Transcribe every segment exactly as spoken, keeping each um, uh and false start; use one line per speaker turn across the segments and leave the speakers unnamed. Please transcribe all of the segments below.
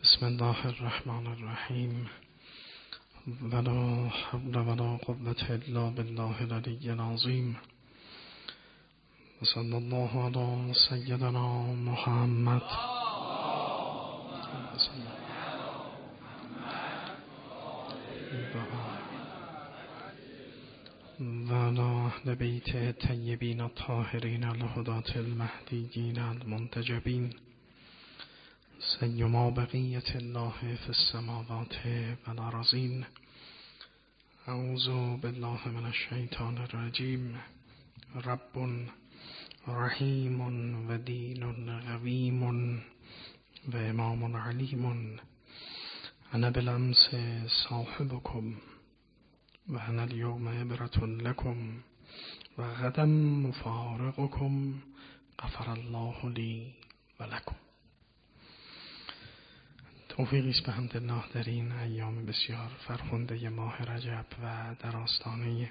بسم الله الرحمن الرحیم ولا حول ولا قوة الا بالله العلی العظیم و صلی الله علی سیدنا محمد و علی اهل بیت الطیبین الطاهرین الهداة المهدیین المنتجبین سیما بقیت الله فی السماوات و الارضین. اعوذ بالله من الشیطان الرجیم. رب رحیم و دین قویم و امام علیم. انا بالامس صاحبکم و انا اليوم عبرة لکم و غدا مفارقکم غفر الله لی و لکم. توفیقی است به حمدالله در این ایام بسیار فرخنده ماه رجب و در آستانه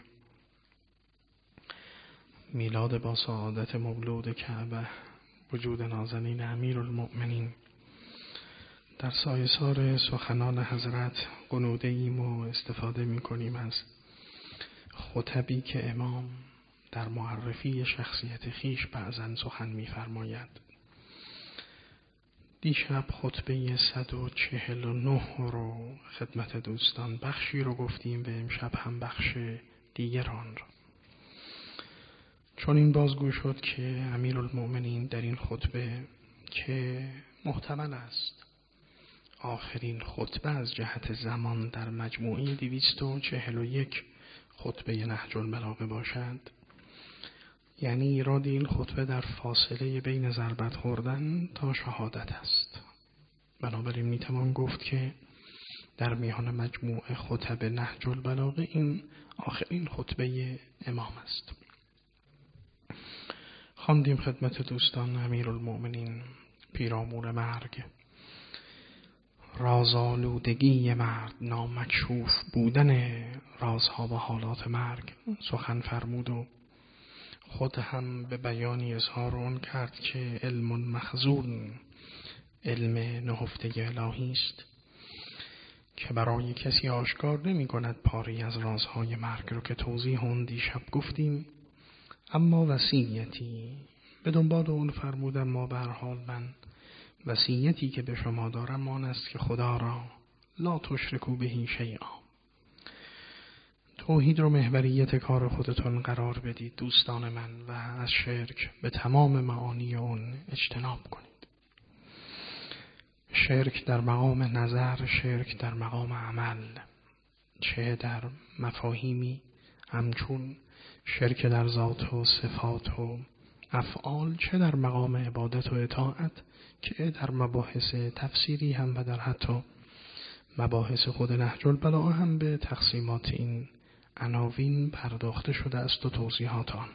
میلاد با سعادت مولود کعبه وجود نازنین امیرالمؤمنین در سایه‌سار سخنان حضرت غنوده ایم و استفاده می کنیم از خطبی که امام در معرفی شخصیت خیش بعضاً سخن می فرماید. دیشب خطبه صد و چهل و نه رو خدمت دوستان بخشی رو گفتیم و امشب هم بخش دیگر آن را. چون این بازگو شد که امیرالمؤمنین در این خطبه که محتمل است آخرین خطبه از جهت زمان در مجموعه دویست و چهل و یک خطبه نهج البلاغه باشد، یعنی ایراد این خطبه در فاصله بین ضربت خوردن تا شهادت است. بنابراین میتوان گفت که در میان مجموعه خطب نهج البلاغه این آخرین خطبه امام است. خواندیم خدمت دوستان امیرالمؤمنین پیرامون مرگ، رازآلودگی مرد، نامکشوف بودن رازها و حالات مرگ سخن فرمود و خود هم به بیانی اظهار آن کرد که علم مخزون، علم نهفته الهی است که برای کسی آشکار نمی کند پاری از رازهای مرگ رو که توضیح اون دیشب گفتیم. اما وصیتی به دنبال اون فرمودم، ما به هر حال من وصیتی که به شما دارم آن است که خدا را لا تشرکوا به شیئا، توحید رو محوریت کار خودتون قرار بدید دوستان من و از شرک به تمام معانی اون اجتناب کنید. شرک در مقام نظر، شرک در مقام عمل، چه در مفاهیمی همچون شرک در ذات و صفات و افعال، چه در مقام عبادت و اطاعت که در مباحث تفسیری هم و در حتی مباحث خود نهج البلاغه هم به تقسیمات این عناوین پرداخته شده است و توضیحات آن.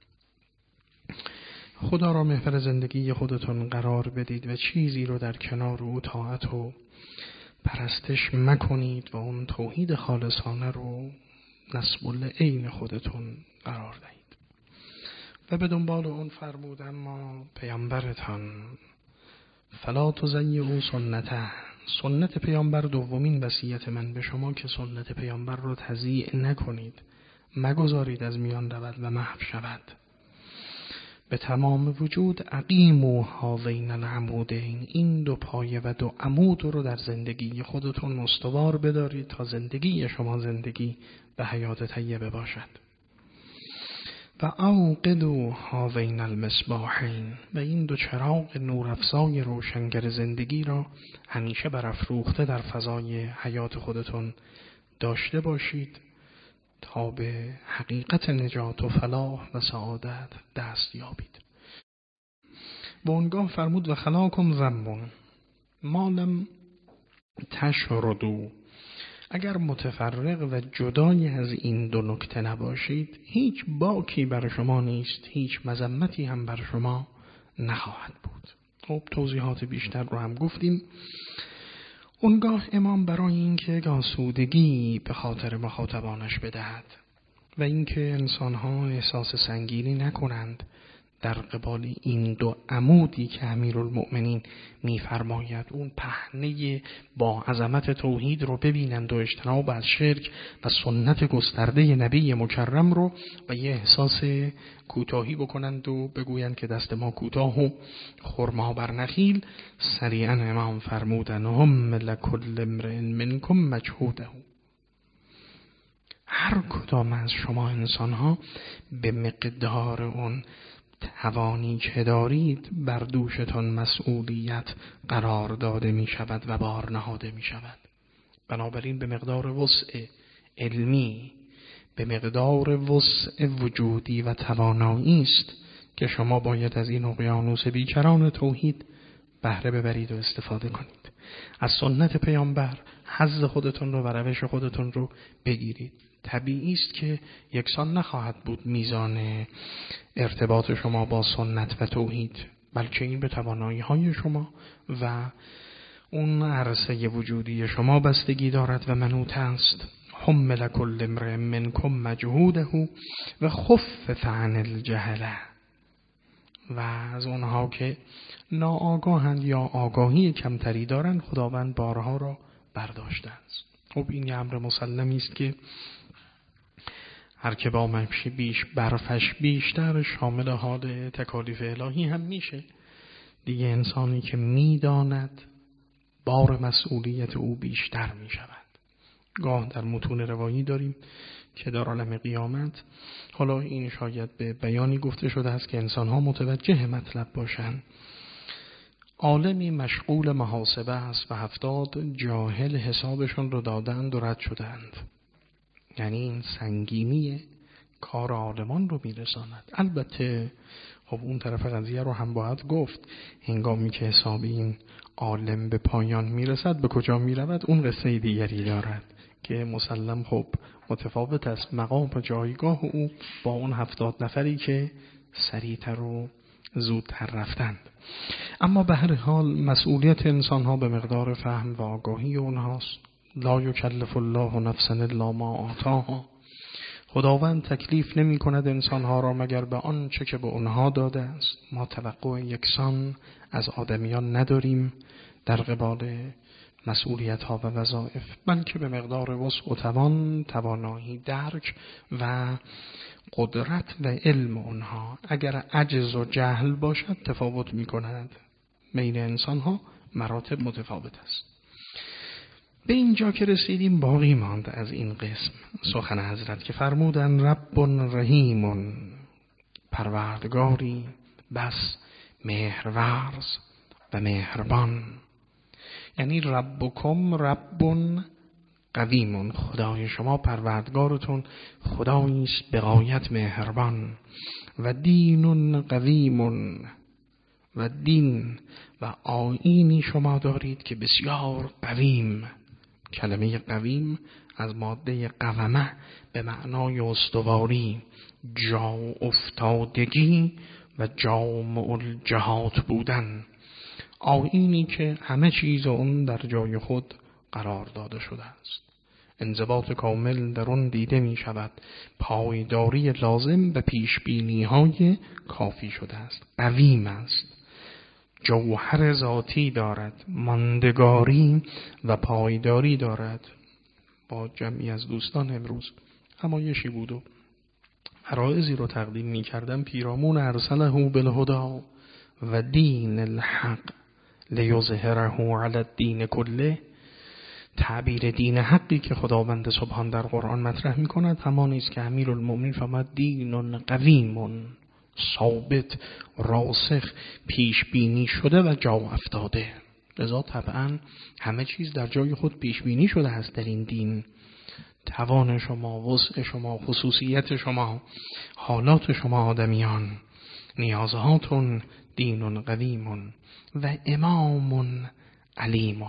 خدا را محور زندگی خودتون قرار بدید و چیزی رو در کنار او طاعت و پرستش مکنید و اون توحید خالصانه رو نسب العین خودتون قرار دهید. و به دنبال اون فرمود اما پیامبرتان فلا تضیعوا سنته، سنت پیامبر دومین وصیت من به شما که سنت پیامبر رو تضییع نکنید، مگذارید از میان رود و محو شود. به تمام وجود اقیموا هذین العمودین، این دو پایه و دو عمود رو در زندگی خودتون استوار بدارید تا زندگی شما زندگی به حیات طیبه باشد. و اوقدوا هذین المصباحین، و این دو چراغ نورافزای روشنگر زندگی را همیشه برافروخته در فضای حیات خودتون داشته باشید تا به حقیقت نجات و فلاح و سعادت دست یابید. به اونگاه فرمود و خلاکم ذنب ما لم تشردوا، اگر متفرق و جدای از این دو نکته نباشید هیچ باکی بر شما نیست، هیچ مذمتی هم بر شما نخواهد بود. خب توضیحات بیشتر رو هم گفتیم. اونگاه امام برای اینکه آسودگی به خاطر مخاطبانش بدهد و اینکه انسانها احساس سنگینی نکنند در قبال این دو عمودی که امیرالمؤمنین می‌فرماید، اون پهنه با عظمت توحید رو ببینند و اجتناب از شرک و سنت گسترده نبی مکرم رو و یه احساس کوتاهی بکنند و بگویند که دست ما کوتاه و خرما بر نخیل. سریعا امام فرمودن هم لکل امرئ منکم مجهوده، هر کدام از شما انسان‌ها به مقدار اون توانی که دارید بر دوشتان مسئولیت قرار داده می شود و بار نهاده می شود. بنابراین به مقدار وسع علمی، به مقدار وسع وجودی و توانایی است که شما باید از این اقیانوس بیکران توحید بهره ببرید و استفاده کنید. از سنت پیامبر حظ خودتون رو و روش خودتون رو بگیرید. طبیعی است که یکسان نخواهد بود میزان ارتباط شما با سنت و توحید، بلکه این به توانایی های شما و اون عرصه وجودی شما بستگی دارد و منوط است. حمل کل امرئ منکم مجهوده و خفف عن الجهله، و از اونها که ناآگاهند یا آگاهی کمتری دارند خداوند بارها را برداشته است. خب این امر مسلمی است که هر که با ممشی بیش برفش بیشتر شامل حال تکالیف الهی هم میشه دیگه. انسانی که میداند بار مسئولیت او بیشتر میشود. گاه در متون روایی داریم که در عالم قیامت، حالا این شاید به بیانی گفته شده است که انسان‌ها متوجه مطلب باشند، عالمی مشغول محاسبه است و هفتاد جاهل حسابشون رو دادند و رد شدند. یعنی این سنگینی کار عالمان رو میرساند. البته خب اون طرف قضیه رو هم باید گفت، هنگامی که حساب این عالم به پایان میرسد به کجا میرود اون قصه دیگری دارد که مسلم خب متفاوت است مقام و جایگاه او با اون هفتاد نفری که سریعتر و زودتر رفتند. اما به هر حال مسئولیت انسان ها به مقدار فهم و آگاهی اونهاست. لا یکلف الله نفسا الا ما آتاها. خداوند تکلیف نمی کند انسان ها را مگر به آن چه که به اونها داده است. ما توقع یکسان از آدمیان نداریم در قبال مسئولیت ها و وظایف، بلکه به مقدار وسع و توان، توانایی درک و قدرت و علم اونها. اگر عجز و جهل باشد تفاوت می کند. بین انسان ها مراتب متفاوت است. به اینجا که رسیدیم باقی ماند از این قسم سخن حضرت که فرمودن رب رحیم، پروردگاری بس مهرورز و مهربان. یعنی ربکم رب قویم، خدای شما پروردگارتون خدایی است به غایت مهربان. و دین قویم، و دین و آیینی شما دارید که بسیار قویم. کلمه قویم از ماده قومه به معنای استواری، جا افتادگی و جامع الجهات بودن. آیینی که همه چیز اون در جای خود قرار داده شده است. انضباط کامل در اون دیده می شود. پایداری لازم و پیشبینی های کافی شده است. قویم است. جوهر ذاتی دارد، ماندگاری و پایداری دارد. با جمعی از دوستان امروز همایشی بود و عرایضی رو تقدیم می کردم. پیرامون ارسله بالهدی و دین الحق لیظهره علی الدین کله. تعبیر دین حقی که خداوند سبحان در قرآن مطرح می کند همانی است که امیرالمؤمنین فرمود دین قویم، ثابت، راسخ، پیش بینی شده و جا افتاده. لذا طبعا همه چیز در جای خود پیش بینی شده است در این دین. توان شما، وسع شما، خصوصیت شما، حالات شما آدمیان، نیازهاتون دین قویم و امام علیم،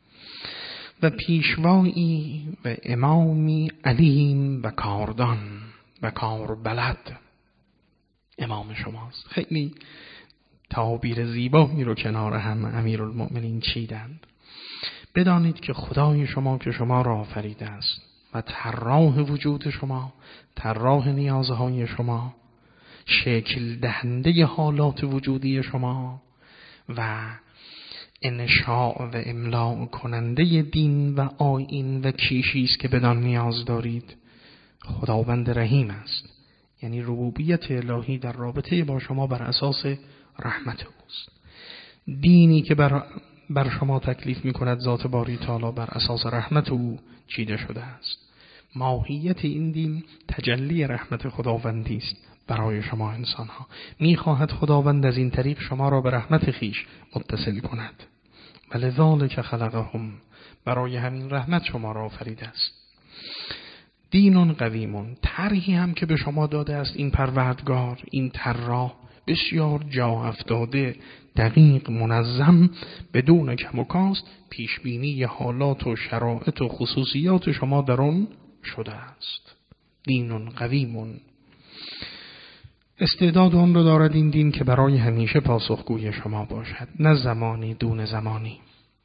و پیشوایی و امامی علیم و کاردان و کاربلد امام شماست. خیلی تعابیر زیبایی رو کنار هم امیرالمؤمنین چیدند. بدانید که خدای شما که شما را آفریده است و طراح وجود شما، طراح نیازهای شما، شکل دهنده حالات وجودی شما و انشاء و املاء کننده دین و آیین و کیشی است که بدان نیاز دارید، خداوند رحیم است. یعنی ربوبیت الهی در رابطه با شما بر اساس رحمت اوست. دینی که بر, بر شما تکلیف می کند ذات باری تعالی بر اساس رحمت او چیده شده است. ماهیت این دین تجلی رحمت خداوندی است برای شما انسان ها. می خواهد خداوند از این طریق شما را به رحمت خیش متصل کند. ولذالک خلقهم، برای همین رحمت شما را آفریده است. دینون قویمون، طرحی هم که به شما داده است این پروردگار، این طراح بسیار جا افتاده، دقیق، منظم، بدون کم و کاست پیش بینی حالات و شرایط و خصوصیات شما در آن شده است. دینون قویمون، استعداد آن رو دارد این دین که برای همیشه پاسخگوی شما باشد، نه زمانی دون زمانی.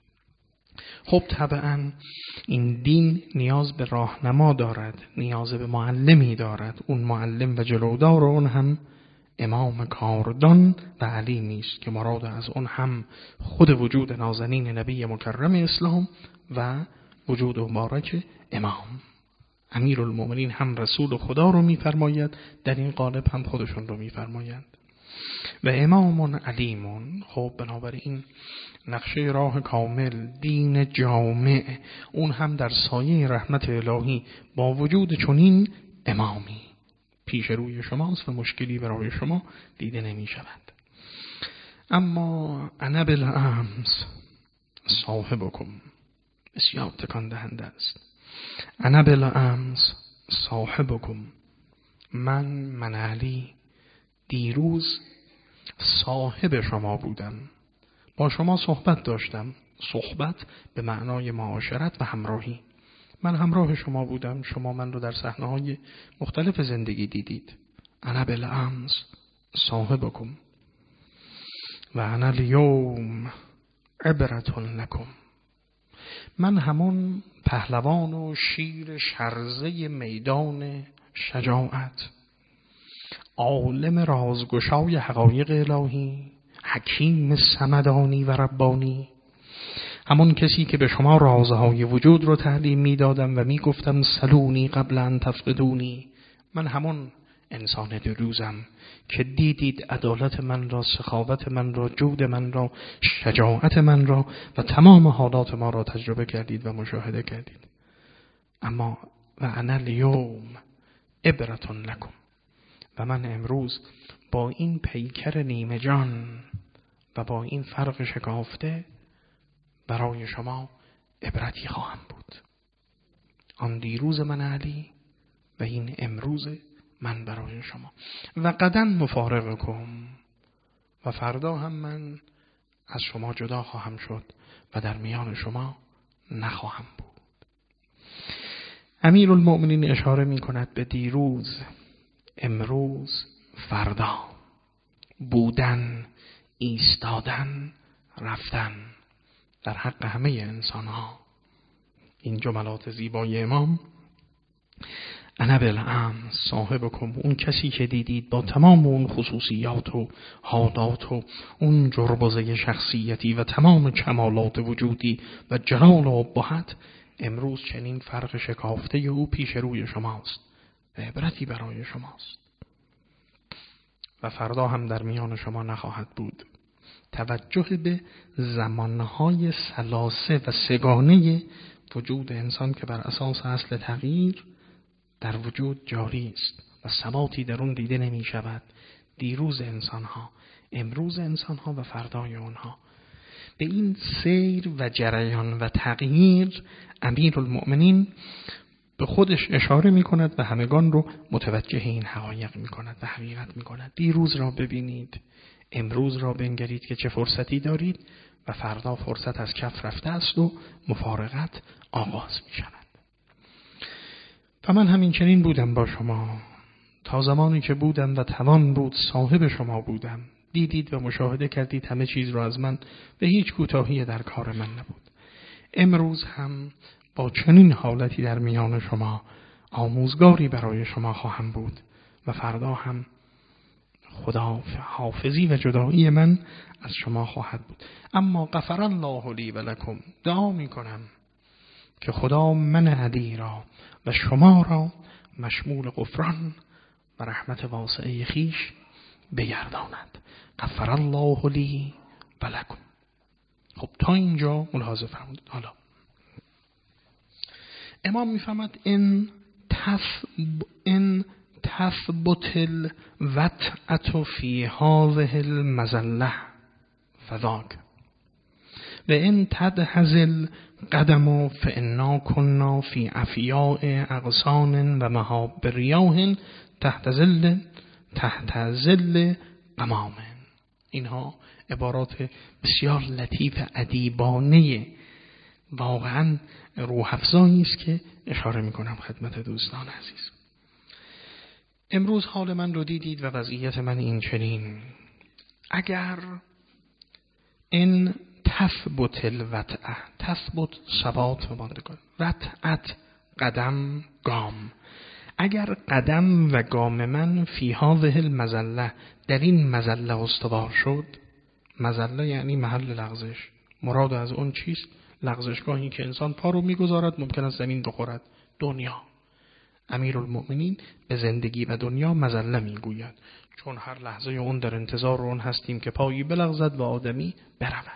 خب طبعا این دین نیاز به راهنما دارد، نیاز به معلمی دارد. اون معلم و جلودار اون هم امام کاردان و علیمی است که مراد از اون هم خود وجود نازنین نبی مکرم اسلام و وجود مبارک امام امیرالمومنین، هم رسول خدا رو می‌فرماید، در این قالب هم خودشون رو می‌فرمایند. و امامون علیمون. خب بنابراین نقشه راه کامل، دین جامع، اون هم در سایه رحمت الهی با وجود چنین امامی پیش روی شماست و مشکلی برای شما دیده نمی شود. اما انا بالامس صاحبکم، بسیار تکان دهنده است. انا بالامس صاحبکم، من من علی دیروز صاحب شما بودم، با شما صحبت داشتم. صحبت به معنای معاشرت و همراهی. من همراه شما بودم، شما من رو در صحنه‌های مختلف زندگی دیدید. انا بالامس صاحبکم و انا الیوم عبرة لکم، من همون پهلوان و شیر شرزه میدان شجاعت، عالم رازگشای حقایق الهی، حکیم صمدانی و ربانی، همون کسی که به شما رازهای وجود رو تعلیم میدادم و میگفتم سلونی قبل ان تفقدونی. من همون انسان دیروزم که دیدید عدالت من را، سخاوت من را، جود من را، شجاعت من را و تمام حالات ما را تجربه کردید و مشاهده کردید. اما و انا الیوم عبرة لکم، و من امروز با این پیکر نیمه جان و با این فرق شکافته برای شما عبرتی خواهم بود. آن دیروز من علی و این امروز من برای شما. و غدا مفارقکم، و فردا هم من از شما جدا خواهم شد و در میان شما نخواهم بود. امیرالمومنین اشاره می کند به دیروز، امروز، فردا، بودن، ایستادن، رفتن در حق همه انسان ها. این جملات زیبای امام، انا بالامس صاحبکم، اون کسی که دیدید با تمام اون خصوصیات و حالات و اون جربزه شخصیتی و تمام کمالات وجودی و جلال و ابهت، امروز چنین فرق شکافته او پیش روی شماست و عبرتی برای شماست و فردا هم در میان شما نخواهد بود. توجه به زمانهای ثلاثه و سگانه وجود انسان که بر اساس اصل تغییر در وجود جاری است و ثباتی در اون دیده نمی شود. دیروز انسانها، امروز انسانها و فردای اونها. به این سیر و جریان و تغییر امیرالمؤمنین به خودش اشاره می کند و همگان رو متوجه این حقایق می کند و حقیقت می کند. دیروز را ببینید، امروز را بنگرید که چه فرصتی دارید و فردا فرصت از کف رفته است و مفارقت آغاز می شود. و من همین چنین بودم با شما تا زمانی که بودم و توان بود صاحب شما بودم. دیدید و مشاهده کردید همه چیز را از من و هیچ کوتاهی در کار من نبود. امروز هم با چنین حالتی در میان شما آموزگاری برای شما خواهم بود و فردا هم خدا حافظی و جدایی من از شما خواهد بود. اما غفر الله لی و لکم، دعا می کنم که خدا من علی را و شما را مشمول غفران و رحمت واسعه خیش بگرداند. غفر الله لی و لکم. خب تا اینجا ملاحظه فرمودید. حالا امام میفهمد این تثب این تثبت الوطأة فی هذه المظله فذاک و این تدهز القدم فانا كنا فی افیاء اغصان و مهاب ریاح تحت ظل تحت ظل غمام. اینها عبارات بسیار لطیف ادیبانه واقعا روح افزایی است که اشاره میکنم خدمت دوستان عزیز. امروز حال من رو دیدید و وضعیت من این چنین. اگر این تثبت الوطأة، تثبت ثبات و ماندگار، وطأت قدم گام، اگر قدم و گام من فی هذه المظله، در این مظله استوار شد. مظله یعنی محل لغزش. مراد از اون چیست؟ لغزشگاهی که انسان پا رو میگذارد ممکن است زمین بخورد. دنیا. امیرالمؤمنین به زندگی و دنیا مظله میگوید، چون هر لحظه اون در انتظار اون هستیم که پایی بلغزد و آدمی برود.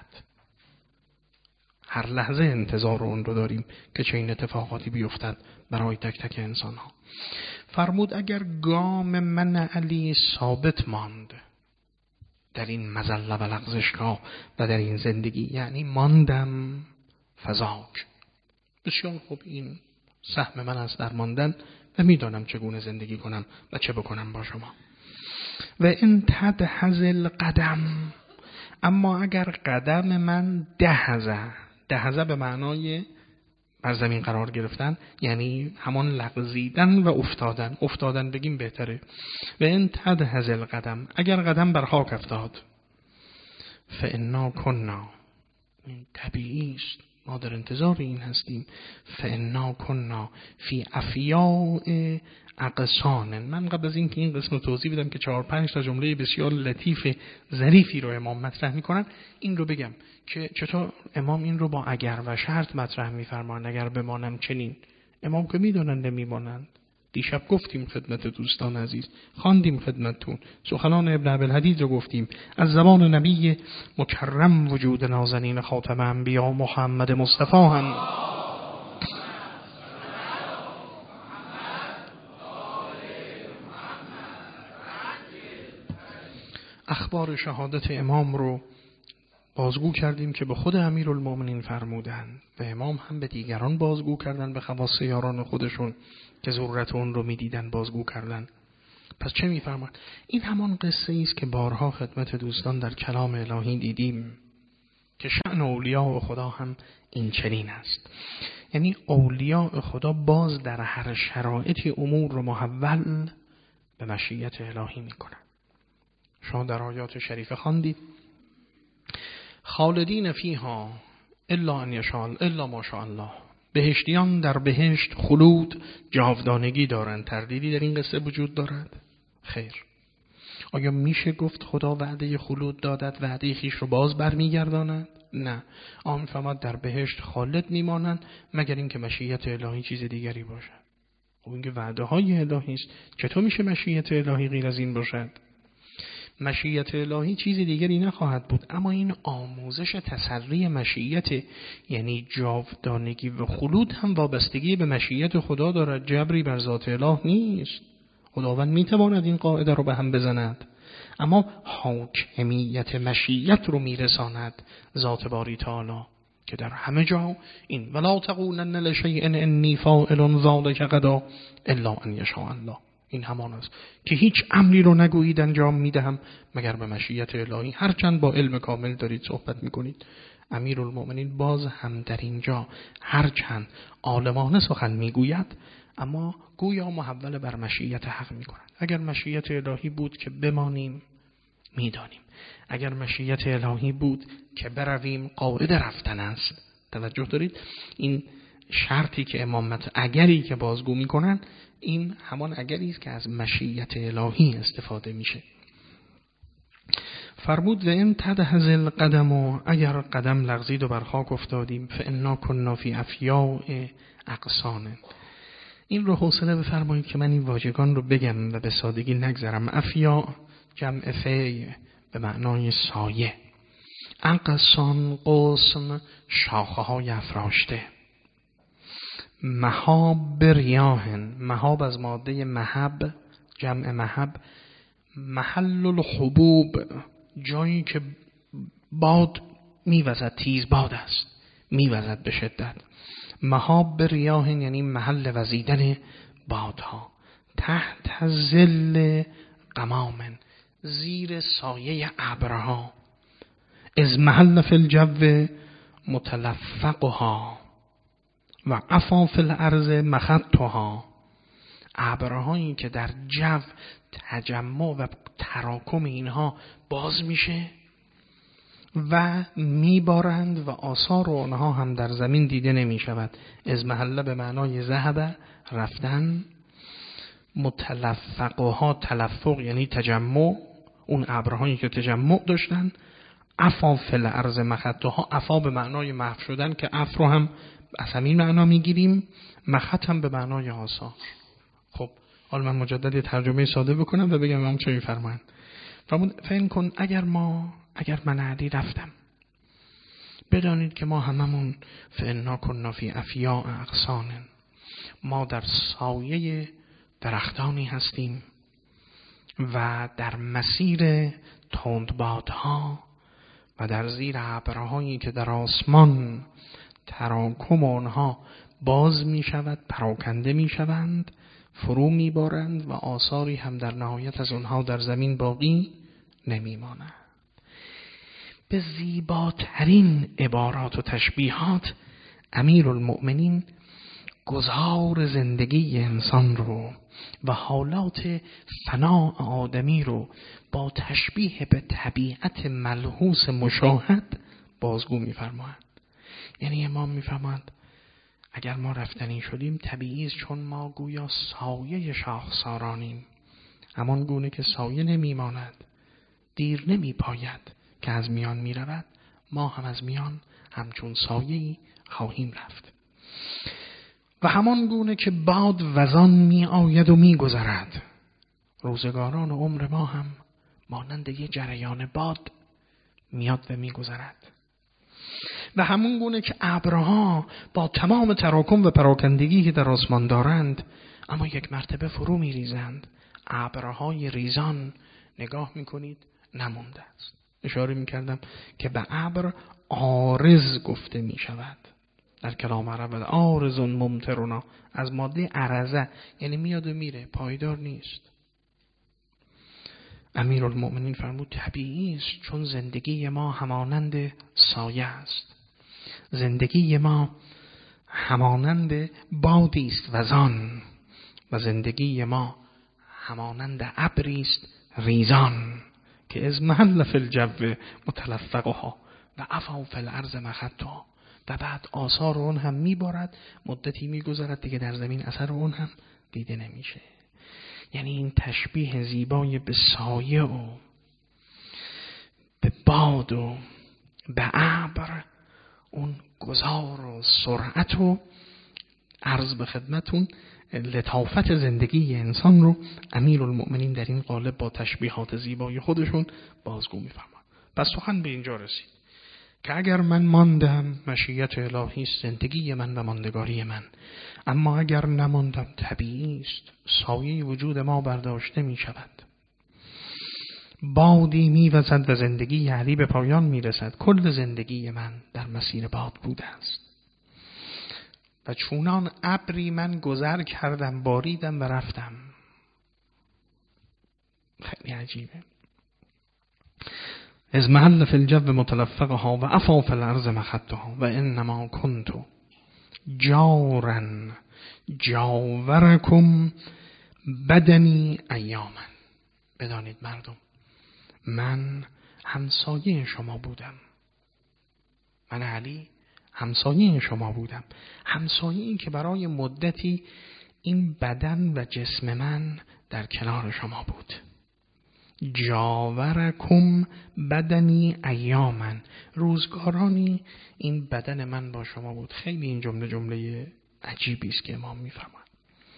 هر لحظه انتظار اون رو داریم که چه این اتفاقاتی بیفتد برای تک تک انسان ها. فرمود اگر گام من علی ثابت ماند در این مظله و لغزشگاه و در این زندگی، یعنی ماندم فزاک. بسیار خوب، این سهم من است در ماندن و میدانم چگونه زندگی کنم و چه بکنم با شما. و این تدهز القدم، اما اگر قدم من دهزه، دهزه به معنای بر زمین قرار گرفتن، یعنی همان لغزیدن و افتادن. افتادن بگیم بهتره. و این تدهز القدم، اگر قدم بر خاک افتاد، فانا کنا، این طبیعی است، ما در انتظار این هستیم. فانا کنا فی افیاء اغصان. من قبل از این که این قسم رو توضیح بدم که چهار پنج تا جمله بسیار لطیف ظریفی رو امام مطرح میکنن، این رو بگم که چطور امام این رو با اگر و شرط مطرح میفرمان. اگر بمانم چنین، امام که میدونن نمیمانند. دیشب گفتیم خدمت دوستان عزیز، خواندیم خدمتتون سخنان ابن ابی‌الحدید رو گفتیم از زبان نبی مکرم وجود نازنین خاتم انبیا محمد مصطفی هم اخبار شهادت امام رو بازگو کردیم که به خود امیرالمؤمنین فرمودند و امام هم به دیگران بازگو کردن، به خواص یاران خودشون که ضرورت اون رو میدیدن بازگو کردن. پس چه میفرمان؟ این همان قصه ای است که بارها خدمت دوستان در کلام الهی دیدیم که شأن اولیاء خدا هم این چنین است. یعنی اولیاء خدا باز در هر شرایطی امور رو محول به مشیت الهی میکنن. شما در آیات شریفه خواندید خالدین فیها الا ان یشاء الا ما شاء الله، بهشتیان در بهشت خلود جاودانگی دارند. تردیدی در این قصه وجود دارد؟ خیر. آیا میشه گفت خدا وعده خلود دادد وعده خیش رو باز برمیگرداند؟ نه. آن فهمد در بهشت خالد میمانند مگر اینکه مشیت الهی چیز دیگری باشد. و اینکه وعده های الهی است، چطور میشه مشیت الهی غیر از این باشد؟ مشیت الهی چیزی دیگری نخواهد بود، اما این آموزش تسری مشیت، یعنی جاودانگی و خلود هم وابستگی به مشیت خدا دارد، جبری بر ذات اله نیست. خداوند میتواند این قاعده رو به هم بزند، اما حاکمیت مشیت رو میرساند ذات باری تعالی که در همه جا این ولا تقولن لشیء انی فاعل ذلک غدا الا ان یشاء الله، این همان است که هیچ امری رو نگویید انجام میدهم مگر به مشیت الهی، هرچند با علم کامل دارید صحبت میکنید. امیرالمؤمنین باز هم در اینجا هرچند عالمانه سخن میگوید، اما گویا محول بر مشیت حق میکنند. اگر مشیت الهی بود که بمانیم میدانیم، اگر مشیت الهی بود که برویم قاعده رفتن است. توجه دارید؟ این شرطی که امامت اگری که بازگو میکنن، این همان اگری است که از مشیت الهی استفاده میشه. فرمود و این تدهز القدم، و اگر قدم لغزید و بر خاک افتادیم، فانا کنا فی افیاء اقصان. این رو حوصله بفرمایید که من این واژگان رو بگم و به سادگی نگذرم. افیاء جمع فی به معنای سایه، اقصان قسم شاخه های افراشته. مهاب ریاهن، مهاب از ماده مهب جمع مهب، محل الحبوب جایی که باد میوزد، تیز باد است، میوزد به شدت. مهاب ریاهن یعنی محل وزیدن بادها. تحت ظل غمام، زیر سایه ابرها. از محل فی الجو متلفقها و عفاف الارض مخطها. ابرهایی که در جو تجمع و تراکم اینها باز میشه و میبارند و آثار اونها هم در زمین دیده نمیشود. از محله به معنای ذهب رفتن، متلفقها تلفق یعنی تجمع، اون ابرهایی که تجمع داشتن. عفاف الارض مخطها، عفا به معنای محو شدن که عف رو هم از همین معنا میگیریم، مخط هم به معنای آثار. خب حالا من مجدد یه ترجمه ساده بکنم و بگم هم چه میفرمایند. فرمود فین کن، اگر ما اگر من علی رفتم، بدانید که ما هممون فانا کنا فی افیاء اقصان، ما در سایه درختانی هستیم و در مسیر تندبادها و در زیر ابرهایی که در آسمان تراکم آنها باز می شود، پراکنده می شوند، فرو می بارند و آثاری هم در نهایت از آنها در زمین باقی نمی ماند. به زیباترین عبارات و تشبیهات امیر المؤمنین گذار زندگی انسان رو و حالات فنا آدمی رو با تشبیه به طبیعت ملحوظ مشاهد بازگو می‌فرمایند. یعنی امام می‌فرماند اگر ما رفتنی شدیم طبیعی است، چون ما گویا سایه شاخسارانیم، همان گونه که سایه نمی‌ماند، دیر نمی‌پاید که از میان می‌رود، ما هم از میان همچون سایه‌ای خواهیم رفت. و همان گونه که باد وزان می آید و می گذرد، روزگاران و عمر ما هم مانند یه جریان باد میاد و می گذرد. و همون گونه که ابرها با تمام تراکم و پراکندگی که در آسمان دارند اما یک مرتبه فرو می ریزند. ابرهای ریزان نگاه می کنید نمونده است. اشاره می کردم که به ابر عارض گفته می شود در کلام عرب. عارضون ممطرنا از ماده عرضه، یعنی میاد و میره، پایدار نیست. امیرالمؤمنین فرمود طبیعی است، چون زندگی ما همانند سایه است، زندگی ما همانند بادی است وزان، و زندگی ما همانند ابری است ریزان، که از محل فی الجو متلفقها و عفا فی الارض مخطها. و بعد آثار اون هم میبارد، مدتی میگذرد دیگه در زمین اثر اون هم دیده نمیشه. یعنی این تشبیه زیبای به سایه و به باد و به ابر، اون گذار و سرعت و عرض به خدمتون لطافت زندگی انسان رو امیرالمؤمنین در این قالب با تشبیهات زیبای خودشون بازگو میفرمان. پس سخن به اینجا رسید که اگر من ماندم مشیت الهی است زندگی من و ماندگاری من، اما اگر نماندم طبیعی است، سایه وجود ما برداشته می شود، بادی می وزد و زندگی علی به پایان می رسد. کل زندگی من در مسیر باد بوده است و چونان ابری من گذر کردم، باریدم و رفتم. خیلی عجیبه. از محل فی الجو متلفقها و عفا فی الارض مخطها و انما کنت جارا جاورکم بدنی ایاما. بدانید مردم، من همسایه شما بودم، من علی همسایه شما بودم، همسایه این که برای مدتی این بدن و جسم من در کنار شما بود. جاورکم بدنی ایامن، روزگارانی این بدن من با شما بود. خیلی این جمله جمله عجیبی است که امام میفرماید.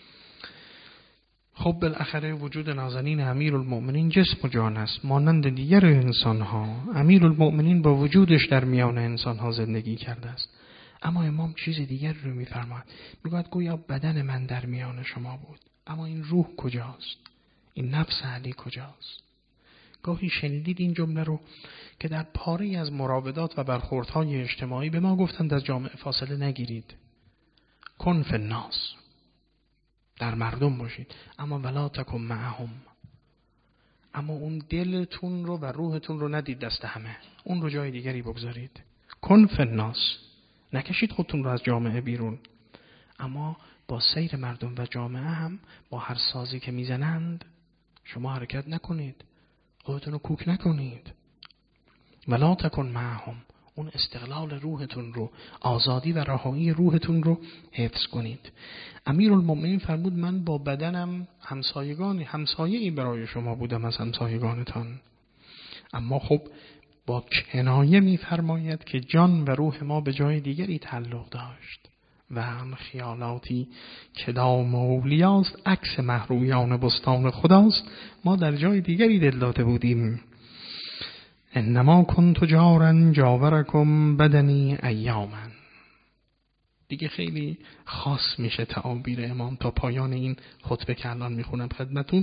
خب بالاخره وجود نازنین امیرالمؤمنین جسم و جان است، مانند دیگر انسان ها. امیرالمؤمنین با وجودش در میان انسان ها زندگی کرده است. اما امام چیز دیگر رو میفرماید، میگوید گویا بدن من در میان شما بود، اما این روح کجاست؟ این نفس علی کجاست؟ گاهی شنیدید این جمله رو که در پاره از مراودات و برخوردهای اجتماعی به ما گفتند از جامعه فاصله نگیرید، کن فی الناس، در مردم باشید، اما ولا تکن معهم. اما اون دلتون رو و روحتون رو ندید دست همه، اون رو جای دیگری بگذارید. کن فی الناس، نکشید خودتون رو از جامعه بیرون، اما با سیر مردم و جامعه هم با هر سازی که میزنند شما حرکت نکنید، خودتون رو کوک نکنید. ولا تکن معهم، اون استقلال روحتون رو، آزادی و رهایی روحتون رو حفظ کنید. امیرالمؤمنین فرمود من با بدنم همسایگانی همسایه‌ای برای شما بودم از همسایگانتان. اما خب با کنایه می‌فرماید که جان و روح ما به جای دیگری تعلق داشت و هم خیالاتی که دام اولیاست، عکس مهرویان بستان خداست، ما در جای دیگری دل داده بودیم. انما کنت جارا جاورکم بدنی ایامن. دیگه خیلی خاص میشه تعابیر امام تا پایان این خطبه که الان میخونم خدمتون.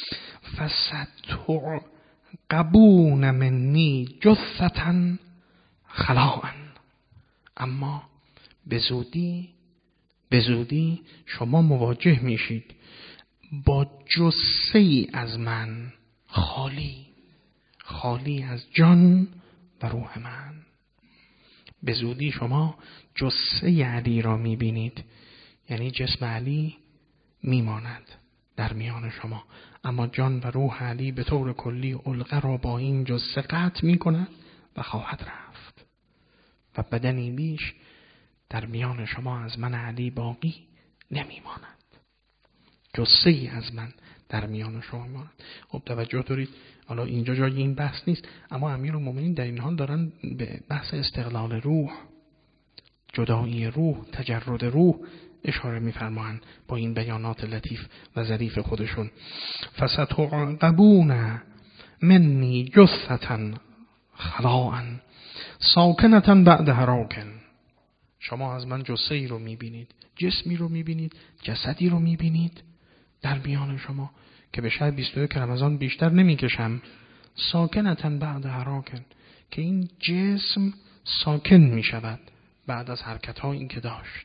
فستعقبون منی جثة خلاء، اما به زودی به زودی شما مواجه میشید با جثه‌ای از من، خالی خالی از جان و روح من. به زودی شما جثه علی را میبینید، یعنی جسم علی میماند در میان شما، اما جان و روح علی به طور کلی علقه را با این جثه قطع میکند و خواهد رفت و بدنی بیش در میان شما از من علی باقی نمیماند. جثه ای از من در میان شما میماند. خب توجه دارید، حالا اینجا جای این بحث نیست، اما امیرالمؤمنین در این حال دارن به بحث استقلال روح، جدایی روح، تجرد روح اشاره می‌فرمایند با این بیانات لطیف و ظریف خودشون. فستعقبون منی جثة خلاء ساکنة بعد حراک. شما از من جثه ای رو می‌بینید، جسمی رو می‌بینید، جسدی رو می‌بینید در میان شما که به شب بیست و یک رمضان بیشتر نمی‌کشم. ساکنة بعد حراک، که این جسم ساکن می‌شود بعد از حرکت‌ها این که داشت.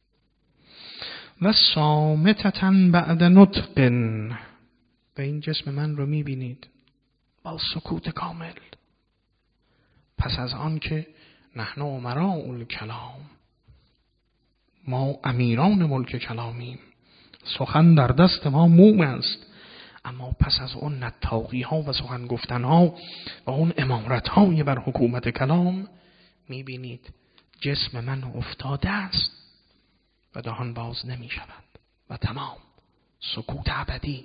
و صامتة بعد نطق، و این جسم من رو می‌بینید با سکوت کامل. پس از آن که نحن امراء الکلام، ما امیران ملک کلامیم، سخن در دست ما موم است، اما پس از اون نطاقی ها و سخن گفتن ها و اون امارت های بر حکومت کلام میبینید جسم من افتاده است و دهان باز نمی شود و تمام سکوت ابدی.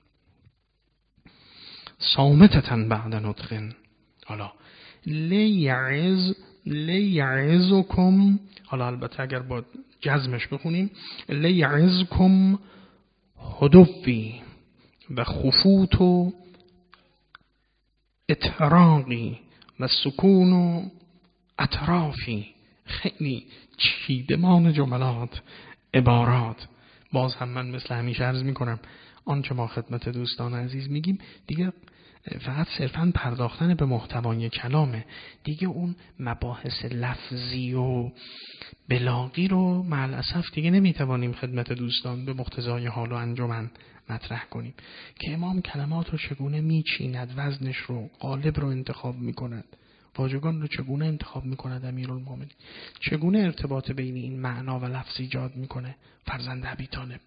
صامتة بعد نطق. حالا لیعز لیعزکم، حالا البته اگر با جزمش بخونیم لیعزکم هدوی و خفوت و اطراقی و سکون و اطرافی. خیلی چیدمان جملات، عبارات. باز هم من مثل همیشه عرض می کنم آنچه ما خدمت دوستان عزیز میگیم دیگه فقط صرفاً پرداختن به محتوای کلامه، دیگه اون مباحث لفظی و بلاغی رو مع الاسف دیگه نمیتوانیم خدمت دوستان به مقتضای حال و انجمن مطرح کنیم که امام کلمات رو چگونه میچیند، وزنش رو، قالب رو انتخاب میکند، واژگان رو چگونه انتخاب میکند امیرالمومنین، چگونه ارتباط بین این معنا و لفظ ایجاد میکنه. فرزند ابی طالب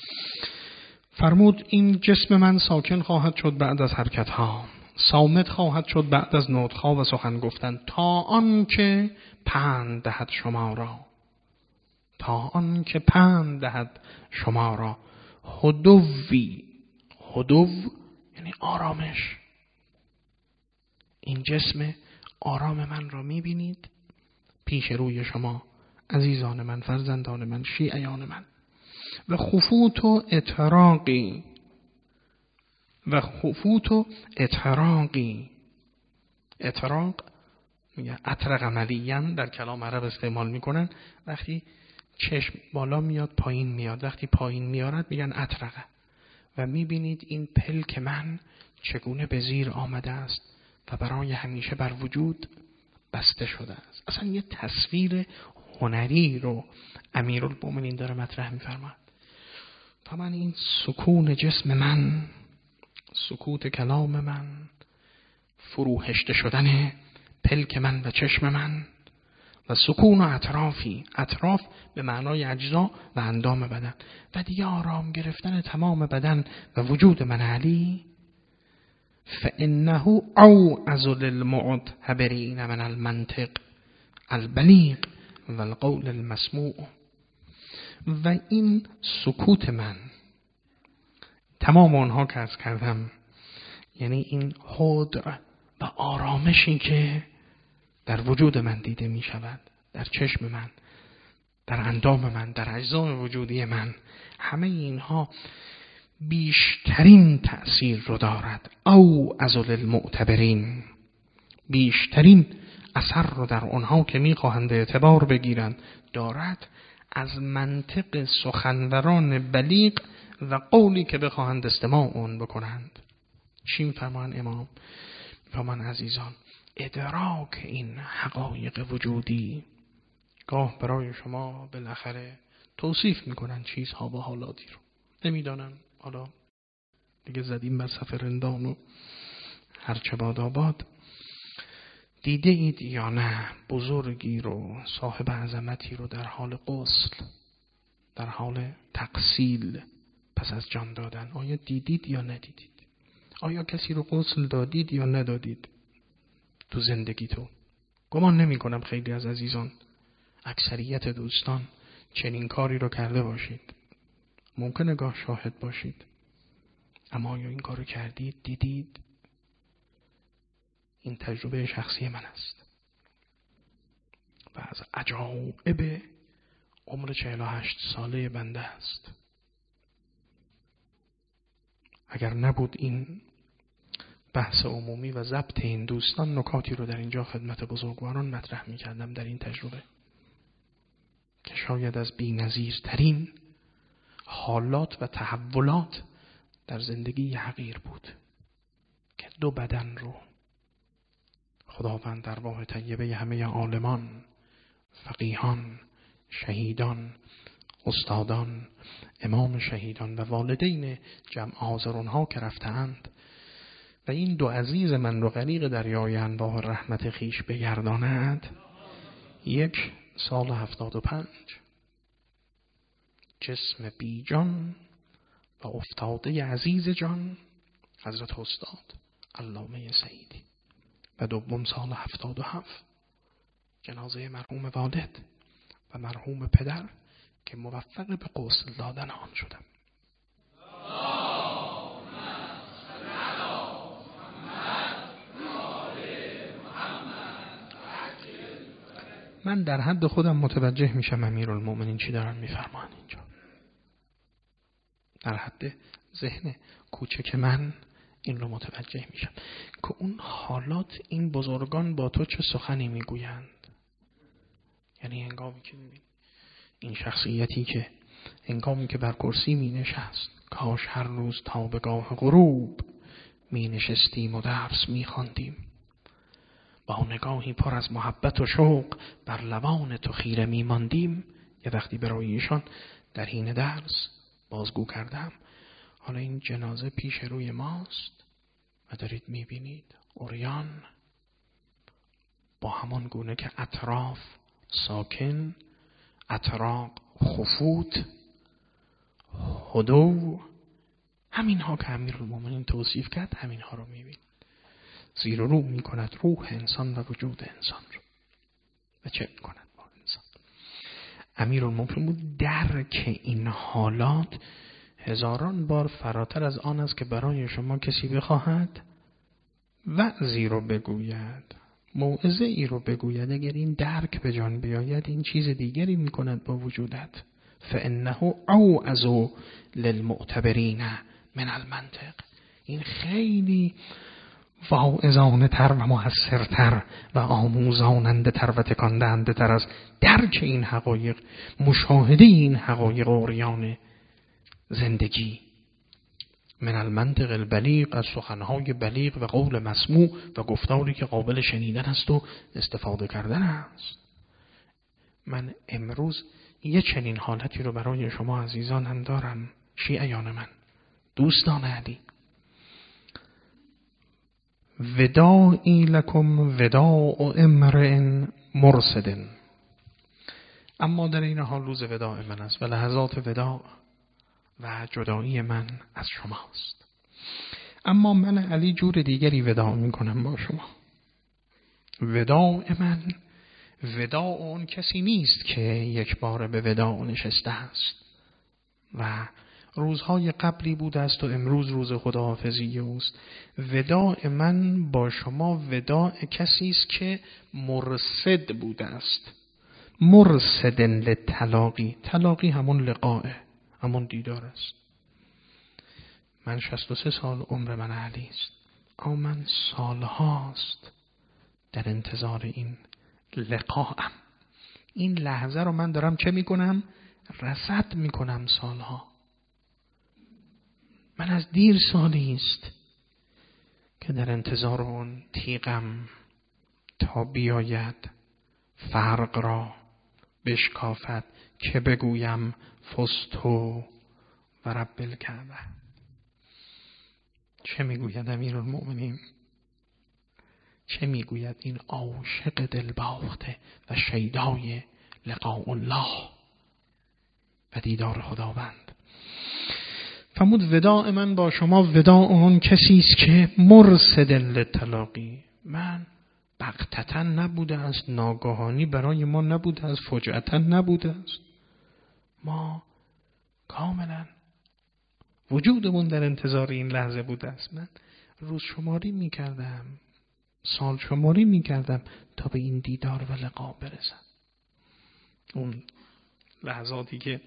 فرمود این جسم من ساکن خواهد شد بعد از حرکت ها، صامت خواهد شد بعد از نطق ها و سخن گفتن، تا آن که پند دهد شما را، تا آن که پند دهد شما را، هدوی، هدو یعنی آرامش، این جسم آرام من را میبینید پیش روی شما عزیزان من، فرزندان من، شیعیان من. و خفوت و اطراقی و خفوت و اطراقی اطراق میگه اطرق عملیاً در کلام عرب استعمال میکنن وقتی چشم بالا میاد پایین میاد، وقتی پایین میارد میگن اطرقه. و میبینید این پلک من چگونه به زیر آمده است و برای همیشه بر وجود بسته شده است. اصلا یه تصویر هنری رو امیرالمومنین داره مطرح میفرماد. تا من این سکون جسم من، سکوت کلام من، فروهشته شدن پلک من و چشم من و سکون و اطرافی، اطراف به معنای اجزا و اندام بدن و دیگه آرام گرفتن تمام بدن و وجود من علی، فإنه اوعظ للمعتبرین من المنطق البلیغ و القول المسموع. و این سکوت من، تمام آنها که عرض کردم، یعنی این حدر و آرامشی که در وجود من دیده می شود، در چشم من، در اندام من، در اجزای وجودی من، همه اینها بیشترین تأثیر رو دارد. او از للمعتبرین، بیشترین اثر رو در اونها که می خواهند اعتبار بگیرند دارد از منطق سخنوران بلیغ و قولی که بخواهند استماع اون بکنند. چی می‌فرمان امام؟ می‌فرمان عزیزان ادراک این حقایق وجودی گاه برای شما بالاخره توصیف میکنن چیزها با حالاتی رو نمیدانم. حالا دیگه زدیم بر صف رندان و هرچه باد آباد. دیده اید یا نه بزرگی رو، صاحب عظمتی رو در حال غسل، در حال تغسیل پس از جان دادن؟ آیا دیدید یا ندیدید؟ آیا کسی رو غسل دادید یا ندادید تو زندگیتون؟ گمان نمی کنم خیلی از عزیزان، اکثریت دوستان چنین کاری رو کرده باشید. ممکنه گاه شاهد باشید، اما آیا این کارو کردید؟ دیدید؟ این تجربه شخصی من است و از عجایب عمر چهل و هشت ساله بنده است. اگر نبود این بحث عمومی و ضبط این دوستان، نکاتی رو در اینجا خدمت بزرگواران مطرح می کردم در این تجربه که شاید از بی‌نظیرترین حالات و تحولات در زندگی حقیر بود که دو بدن رو خداوند در ارواح طیبه همه عالمان، فقیهان، شهیدان، استادان، امام شهیدان و والدین جمع حاضرونها که رفتند و این دو عزیز من رو غریق دریای انواع رحمت خیش بگرداند، یک سال هفتاد و پنج جسم بی جان و افتاده عزیز جان حضرت استاد علامه سعیدی، و دوم سال هفتاد و هفت جنازه مرحوم والد و مرحوم پدر که موفق به غسل دادن آن شدم. من در حد خودم متوجه میشم امیرالمومنین چی دارن میفرمان اینجا. در حد ذهن کوچک من این رو متوجه میشم که اون حالات این بزرگان با تو چه سخنی میگویند. یعنی هنگامی که میبینی این شخصیتی که هنگامی که بر کرسی می نشست، کاش هر روز تا به گاه غروب می نشستیم و درس می خواندیم، با نگاهی پر از محبت و شوق بر لبان تو خیره می ماندیم. یه وقتی برای ایشان در حین درس بازگو کردم، حالا این جنازه پیش روی ماست و دارید می بینید عریان، با همان گونه که اطراف ساکن، اطراق خفوت، هدو، همین ها که امیرالمومنین توصیف کرد، همین ها رو میبین. زیر و رو میکند روح انسان و وجود انسان رو. و چه میکند با انسان؟ امیرالمومنین بود درک این حالات هزاران بار فراتر از آن است که برای شما کسی بخواهد وعظی رو بگوید، موعظه ای رو بگوید، اگر این درک به جان بیاید این چیز دیگری میکند با وجودت. فانه اوعظ للمعتبرین من المنطق. این خیلی واعظانه تر و موثرتر و آموزاننده تر و تکاندهنده تر از درک این حقایق، مشاهده این حقایق عریان زندگی. من المنطق البلیغ، از سخنهای بلیغ و قول مسموع و گفتاری که قابل شنیدن است و استفاده کردن است. من امروز یه چنین حالتی رو برای شما عزیزان هم دارم، شیعیان من، دوستان علی. وداعی لکم وداع امرئ مرصد. اما در این حال روز وداع من است و لحظات وداع و جدایی من از شماست. اما من علی جور دیگری وداع می کنم با شما. وداع من وداع اون کسی نیست که یک بار به وداع نشسته است و روزهای قبلی بوده است و امروز روز خداحافظی اوست. وداع من با شما وداع کسی است که مرصد بوده است. مرصد للتلاقی، تلاقی همون لقائه، همون دیدار است. من شصت و سه سال عمر من علی است، اما من سالهاست در انتظار این لقاءم. این لحظه رو من دارم چه میکنم؟ رصد میکنم سالها. من از دیر سالی است که در انتظار اون تیغم تا بیاید فرق را بشکافد که بگویم فستو و رب الکعبه. چه میگوید امیرالمؤمنین؟ چه میگوید این عاشق دلباخته و شیدای لقاء الله و دیدار خداوند؟ فرمود وداع من با شما وداع اون کسی است که مرصد للتلاقی. من بغتتا نبوده است، ناگاهانی برای ما نبوده است، فجأتا نبوده است. ما کاملا وجودمون در انتظار این لحظه بوده است. من روز شماری می کردم، سال شماری می کردم تا به این دیدار و لقا برسم. اون لحظاتی که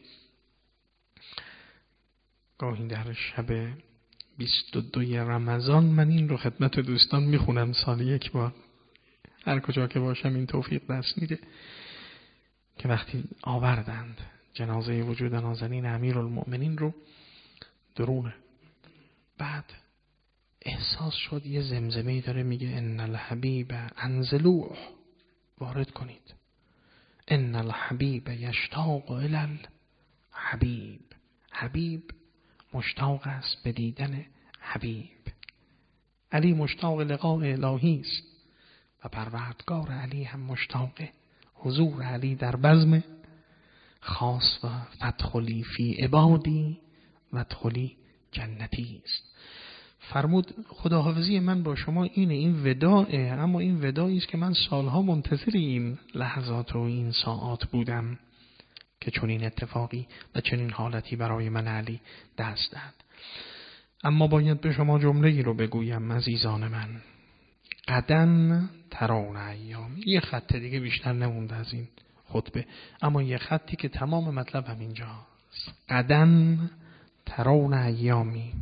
گاهی در شب بیست و دوی رمضان، من این رو خدمت دوستان می خونم سال یک بار، هر کجا که باشم این توفیق دست میده، که وقتی آوردند جنازه وجود نازنین امیرالمؤمنین رو درونه، بعد احساس شد یه زمزمه‌ای داره میگه ان الحبیب انزلوه، وارد کنید. ان الحبیب یشتاق الی الحبیب. حبیب مشتاق است به دیدن حبیب. علی مشتاق لقاء الهی است و پروردگار علی هم مشتاق حضور علی در بزم خاص و فدخلی فی عبادی و ادخلی جنتی است. فرمود خداحافظی من با شما اینه، این وداعه، اما این وداعی است که من سالها منتظر این لحظات و این ساعات بودم که چون این اتفاقی و چنین حالتی برای من علی دست داد. اما باید به شما جمله ای رو بگویم عزیزان من. قدن ترون ایام. یه خط دیگه بیشتر نمونده از این خطبه، اما یه خطی که تمام مطلب همینجاست. قدن ترون ایامی.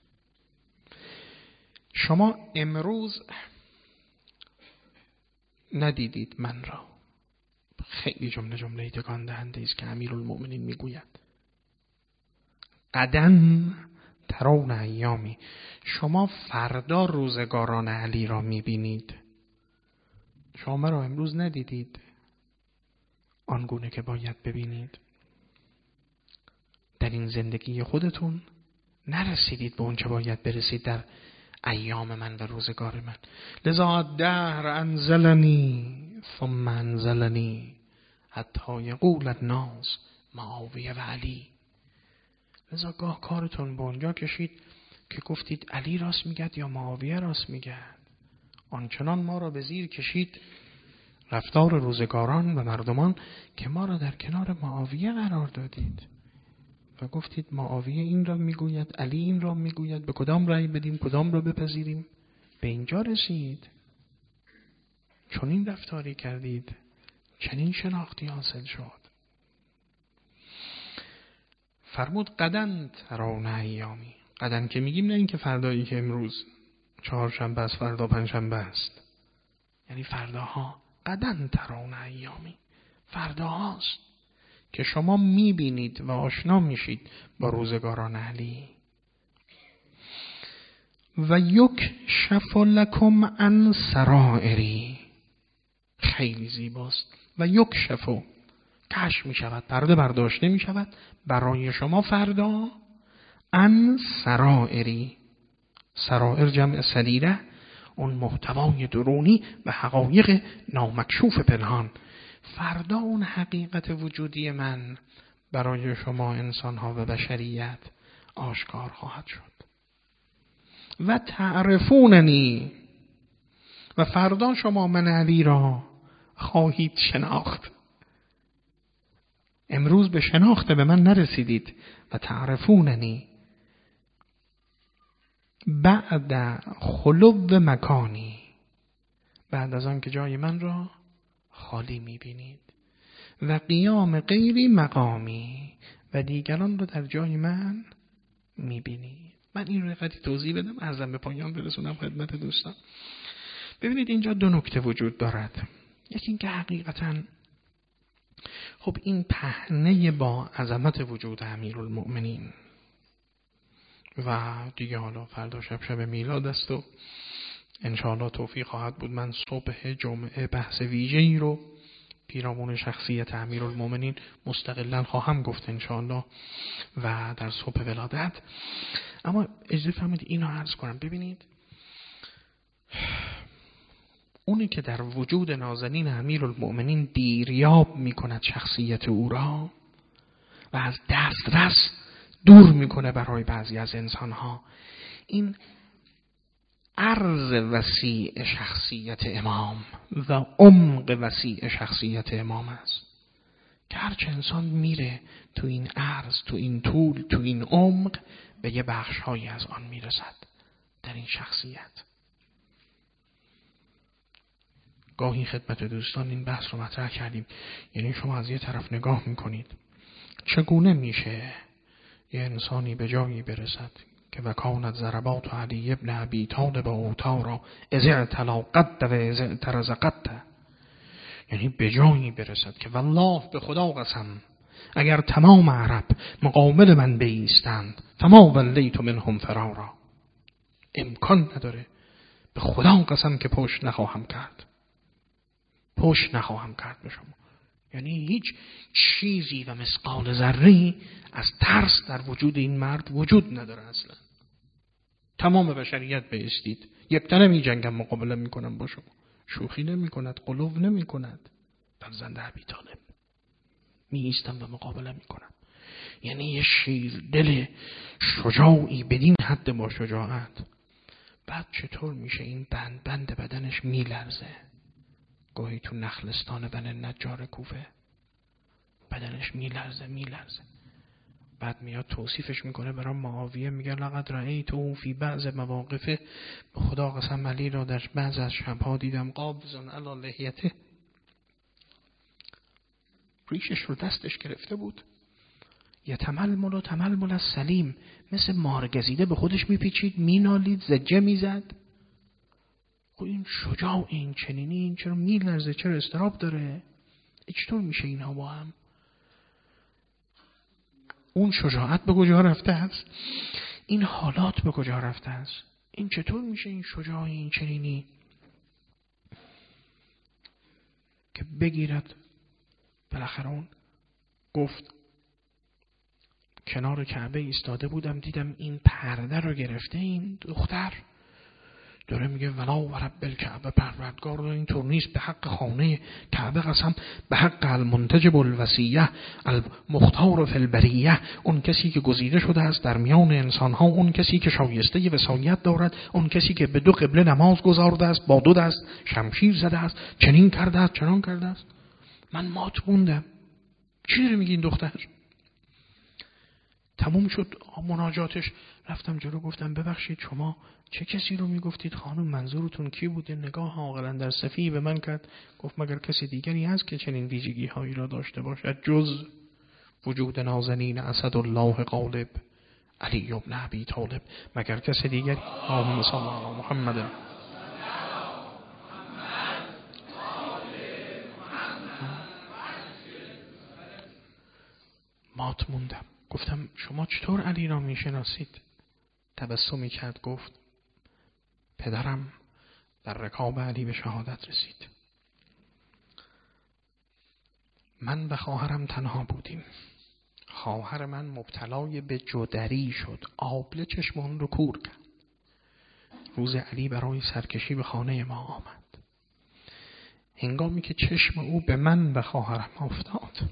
شما امروز ندیدید من را. خیلی جمله جمله تکان دهنده است که امیرالمؤمنین میگوید. قدن ترون ایامی. شما فردا روزگاران علی را میبینید. شما را امروز ندیدید آنگونه که باید ببینید. در این زندگی خودتون نرسیدید به اون چه باید برسید در ایام من و روزگار من. لذا الدهر انزلنی ثم انزلنی حتی یقول الناس معاویه و علی. لذا گاه کارتون به اونجا کشید که گفتید علی راست میگد یا معاویه راست میگد. آنچنان ما را به زیر کشید رفتار روزگاران و مردمان که ما را در کنار معاویه قرار دادید و گفتید معاویه این را میگوید، علی این را میگوید، به کدام رأی بدیم، کدام را بپذیریم. به اینجا رسید، چون این رفتاری کردید، چنین شناختی حاصل شد. فرمود قدن ترون ایامی. قدن که میگیم نه این که فردایی که امروز چهارشنبه است، فردا پنجشنبه است، یعنی فرداها. قدن ترون ایامی، فرداهاست که شما میبینید و آشنا میشید با روزگاران علی. و یک شف لکم عن سرائری، خیلی زیباست. و یک شفو کشف می شود، پرده برداشته می شود برای شما فردا عن سرائری. سرائر جمع سریره، اون محتوای درونی و حقایق نامکشوف پنهان. فردا اون حقیقت وجودی من برای شما انسانها و بشریت آشکار خواهد شد. و تعرفوننی، و فردا شما من علی را خواهید شناخت. امروز به شناخت به من نرسیدید. و تعرفوننی بعد خلو مکانی، بعد از آن که جای من را خالی میبینید. و قیام غیری مقامی، و دیگران رو در جای من میبینید. من این رو قدری توضیح بدم، عرضم به پایان برسونم خدمت دوستان. ببینید اینجا دو نکته وجود دارد. یکی این که حقیقتاً خب این پهنه با عظمت وجود امیرالمؤمنین و دیگه حالا فردا شب شب میلاد است و انشاءالله توفیق خواهد بود من صبح جمعه بحث ویژه‌ای رو پیرامون شخصیت امیرالمؤمنین مستقلاً خواهم گفت انشاءالله و در صبح ولادت. اما اجازه فرمایید اینو عرض کنم. ببینید اونی که در وجود نازنین امیرالمؤمنین دیریاب میکند شخصیت او را و از دسترس دور میکنه برای بعضی از انسانها، این عرض وسیع شخصیت امام و عمق وسیع شخصیت امام است که هرچه انسان میره تو این عرض، تو این طول، تو این عمق، به یه بخشهایی از آن میرسد در این شخصیت. گاهی خدمت دوستان این بحث رو مطرح کردیم. یعنی شما از یه طرف نگاه میکنید چگونه میشه یه انسانی به جایی برسد که وکانت ضربات علی ابن ابی طالب اوتارا از اعتلا قد و از اعترض قد، یعنی به جایی برسد که والله به خدا قسم اگر تمام عرب مقابل من بایستند فما ولیت منهم فرارا، امکان نداره، به خدا قسم که پشت نخواهم کرد، پشت نخواهم کرد به شما. یعنی هیچ چیزی و مثقال ذره‌ای از ترس در وجود این مرد وجود نداره اصلا. تمام بشریت بایستید، یک تنه می جنگم مقابله می کنم با شما. شوخی نمی کند، قلوب نمی کند. فرزند ابی طالب می ایستم و مقابله می کنم. یعنی یه شیر دل شجاعی بدین حد با شجاعت. بعد چطور میشه این بند بند بدنش می لرزه؟ گاهی تو نخلستان بن نجار کوفه بدنش می لرزه می لرزه. بعد میاد توصیفش میکنه برای معاویه، میگه لقد رأیته فی بعض مواقف، به خدا قسم علی را در بعض از شبها دیدم قابضا علی لحیته، ریشش رو دستش گرفته بود، یتململ و تململ از سلیم، مثل مارگزیده به خودش میپیچید، مینالید، زجه میزد. خب این شجاع، این چنینی، این چرا میلرزه، چرا اضطراب داره؟ چطور میشه اینها با هم؟ اون شجاعت به کجا رفته است؟ این حالات به کجا رفته است؟ این چطور میشه این شجاع، این چنینی که بگیرد؟ بالاخره اون گفت کنار کعبه ایستاده بودم دیدم این پرده رو گرفته این دختر، داره میگه ولا و رب الکعبه، پروردگار رو اینطور نیست، به حق خانه کعبه قسم، به حق المنتجب الوصیه المختار فی البریه، اون کسی که گزیده شده است در میان انسان ها، اون کسی که شایسته وصایت دارد، اون کسی که به دو قبله نماز گزارده است، با دو دست شمشیر زده است، چنین کرده است، چنان کرده است. من مات موندم. چی داره میگه این دختر؟ تموم شد مناجاتش، رفتم جلو گفتم ببخشید شما چه کسی رو میگفتید خانم، منظورتون کی بوده؟ نگاه عاقلا در صفی به من کرد، گفت مگر کسی دیگری هست که چنین ویژگی هایی را داشته باشد جز وجود نازنین اسدالله غالب علی ابن ابی طالب؟ مگر کسی دیگری؟ اللهم صل علی محمد. مات موندم. گفتم شما چطور علی را میشناسید؟ تبسمی کرد گفت پدرم در رکاب علی به شهادت رسید. من و خواهرم تنها بودیم. خواهر من مبتلای به جدری شد، آبله چشمان رو کور کرد. روز علی برای سرکشی به خانه ما آمد. هنگامی که چشم او به من و خواهرم افتاد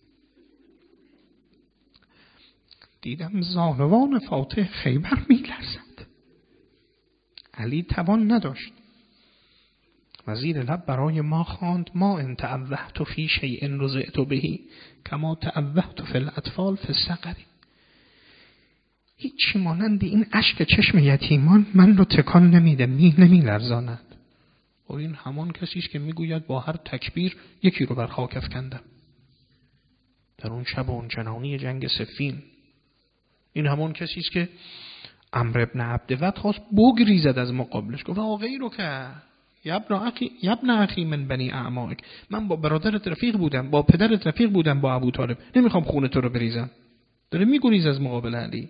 دیدم زانوان فاتح خیبر می لرزد. علی توان نداشت و زیر لب برای ما خواند ما ان تعوهت فی شیء رضعت به کما تعوهت فی الاطفال فی الصغر. هیچی مانند این اشک چشم یتیمان من رو تکان نمیده، می نمی لرزاند. و این همان کسی است که میگوید با هر تکبیر یکی رو بر خاک افکندم در اون شب اون چنانی جنگ صفین. این همان کسی است که عمرو بن عبدود خواست بگریزد از مقابلش، گفت آقایی رو که یبن اخی یبن اخی من بنی اعماک، من با برادرت رفیق بودم، با پدرت رفیق بودم، با ابو طالب، نمیخوام خون تو رو بریزم. داره میگریز از مقابل علی.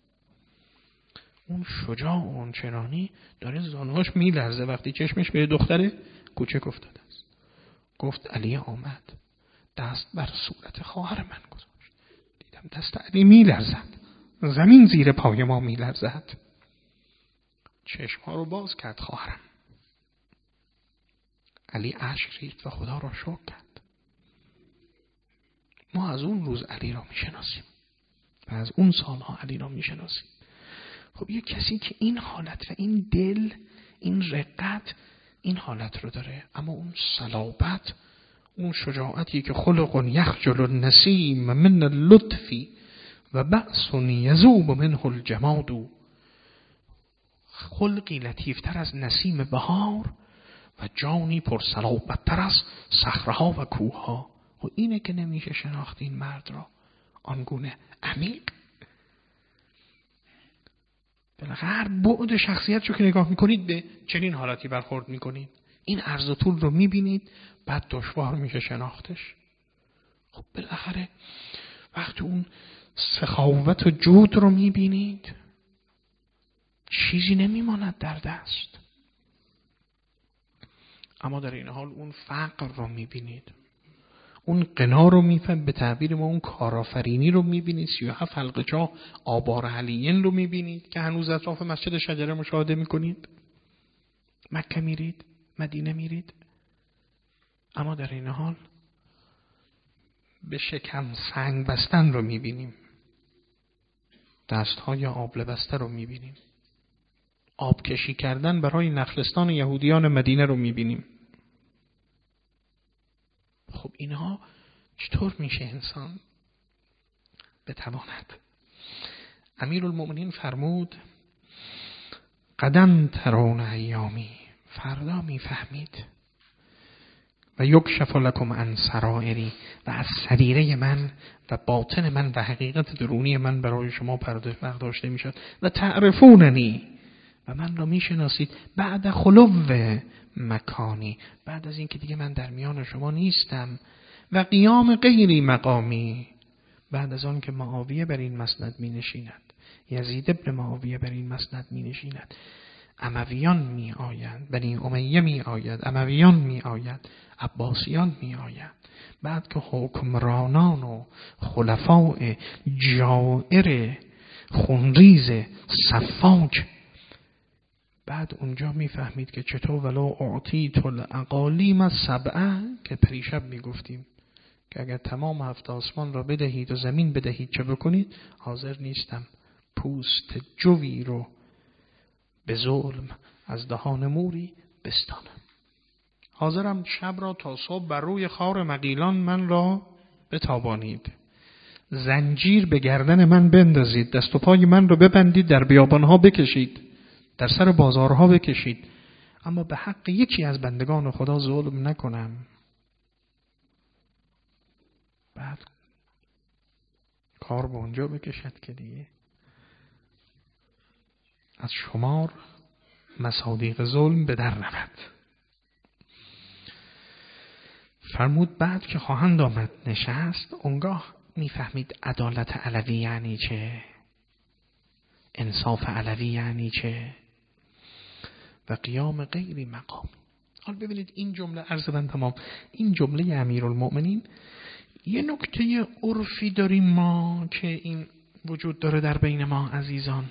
اون شجاع اون چنانی داره زانوهاش میلرزه وقتی چشمش به دختر کوچک افتاده است. گفت علی آمد، دست بر صورت خواهر من گذاشت، دیدم دست علی میلرزد، زمین زیر پای ما میلرزد. چشمها رو باز کرد خواهرم. علی اشک ریخت و خدا را شکر کرد. ما از اون روز علی را میشناسیم و از اون سالها علی را میشناسیم. خب یک کسی که این حالت و این دل، این رقت، این حالت رو داره، اما اون صلابت، اون شجاعتی که خلق یخجل النسیم من اللطفی و بأس یذوب منه الجماد، خلقی لطیفتر از نسیم بهار و جانی پر صلابتر از صخره‌ها و کوه‌ها. و اینه که نمیشه شناخت این مرد را آنگونه عمیق. بالاخره هر بعد شخصیت رو که نگاه میکنید به چنین حالتی برخورد میکنید. این عرض و طول رو میبینید، بعد دشوار میشه شناختش. خب بالاخره وقتی اون سخاوت و جود رو میبینید چیزی نمیماند در دست. اما در این حال اون فقر رو میبینید، اون قنا رو میفهم، به تعبیر ما اون کارآفرینی رو میبینید. سی و هفت حلقه چاه آبار علیین رو میبینید که هنوز اطراف مسجد شجره مشاهده میکنید. مکه میرید، مدینه میرید، اما در این حال به شکم سنگ بستن رو میبینیم، دستهای آبله بسته رو میبینیم، آب کشی کردن برای نخلستان یهودیان مدینه رو میبینیم. خب اینها چطور میشه انسان بتواند؟ امیرالمؤمنین فرمود قدم ترون ایامی، فردا میفهمید و یکشف لکم عن سرائری، و از سریره من و باطن من و حقیقت درونی من برای شما پرده برداشته میشد. و تعرفوننی، و من را میشناسید بعد خلو مکانی، بعد از این که دیگه من در میان شما نیستم. و قیام غیری مقامی، بعد از آن که معاویه بر این مسند می نشیند، یزید ابن معاویه بر این مسند می نشیند، امویان می آیند، بنی امیه می آید، امویان می آید، عباسیان می آید. بعد که حکمرانان و خلفاء جائر خونریز صفاک، بعد اونجا میفهمید که چطور ولو اعطیت الاقالیم سبعه، که پریشب میگفتیم که اگر تمام هفت آسمان را بدهید و زمین بدهید چه بکنید؟ حاضر نیستم پوست جوی رو به ظلم از دهان موری بستانم. حاضرم شب را تا صبح بر روی خار مغیلان من را بتابانید، زنجیر به گردن من بندازید، دست و پای من رو ببندید، در بیابانها بکشید، در سر بازارها بکشید، اما به حق یکی از بندگان خدا ظلم نکنم. بعد کار به اونجا بکشد که دیگه از شمار مصادیق ظلم به در نمد. فرمود بعد که خواهند آمد نشست، اونگاه میفهمید عدالت علوی یعنی چه، انصاف علوی یعنی چه، و قیام غیری مقام. حالا ببینید این جمله عرض من تمام، این جمله امیرالمؤمنین یه نکته عرفی داریم ما که این وجود داره در بین ما عزیزان،